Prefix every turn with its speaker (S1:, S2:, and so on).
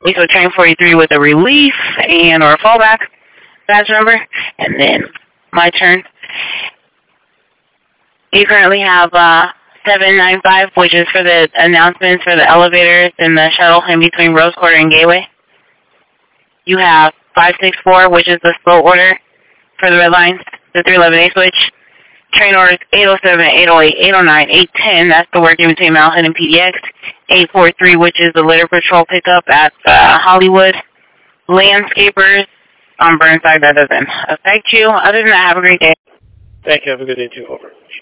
S1: So train 43 with a relief and or a fallback badge number. And then my turn. You currently have 795, which is for the announcements for the elevators and the shuttle in between Rose Quarter and Gateway. You have 564, which is the slow order for the red lines, the 311A switch. Train orders 807, 808, 809, 810, that's the work in between Mount Hood and PDX. 843, which is the litter patrol pickup at Hollywood. Landscapers on Burnside, that doesn't affect you. Other than that, have a great day.
S2: Thank you. Have a good day, too. Over.